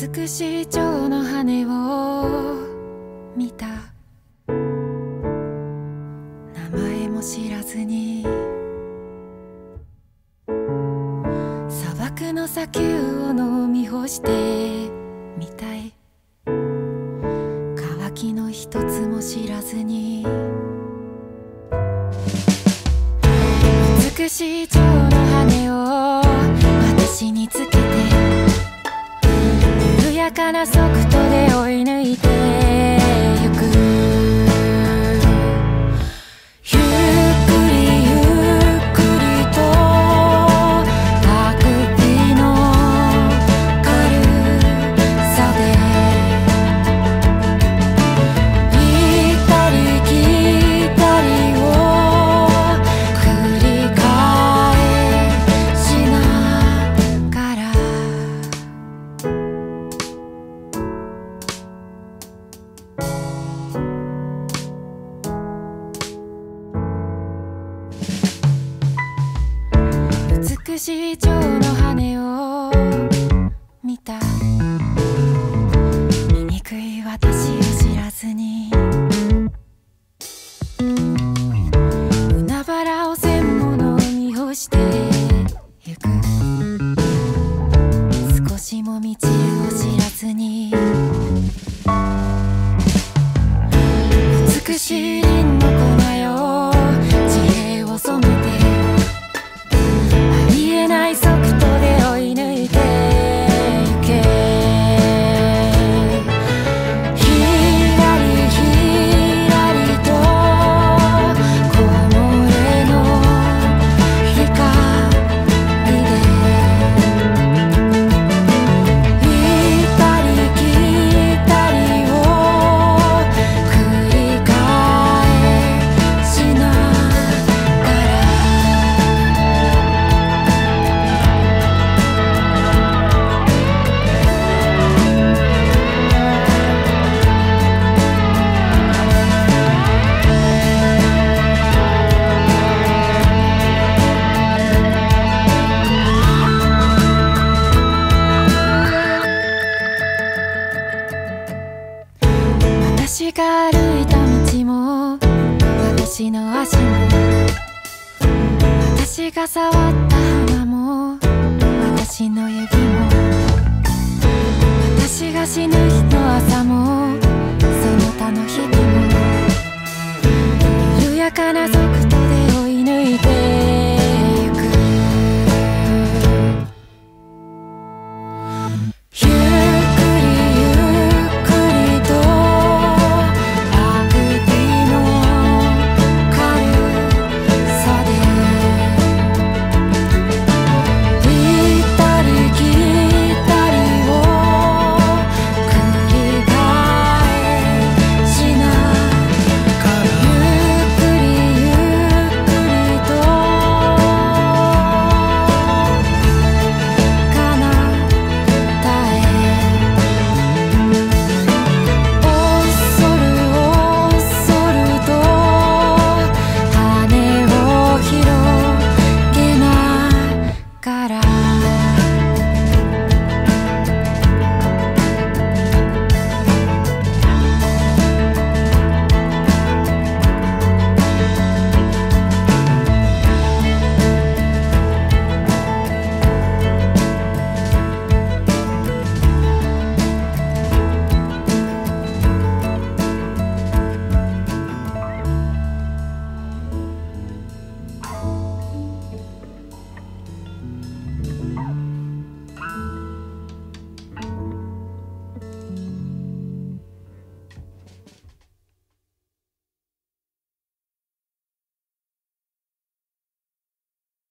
美しい蝶の羽を見た。名前も知らずに砂漠の砂丘を飲み干してみたい。乾きの一つも知らずに美しい蝶の羽を私につけて緩やかな速度で追い抜いてゆく。ゆっくりゆっくりとあくびの軽さで行ったり来たりを繰り返しながら美しい蝶の羽を見た。醜い私を知らずに海原を千もの見干してゆく。少しも道を知らずに美しい凛の粉よ地平を染めてありえない速度で追い抜いてゆけ。ひらりひらりと木漏れの光で行ったり来たりを繰り返しながら私が歩いた道も私の足も私が触った浜も私の指も私が死ぬ日の朝も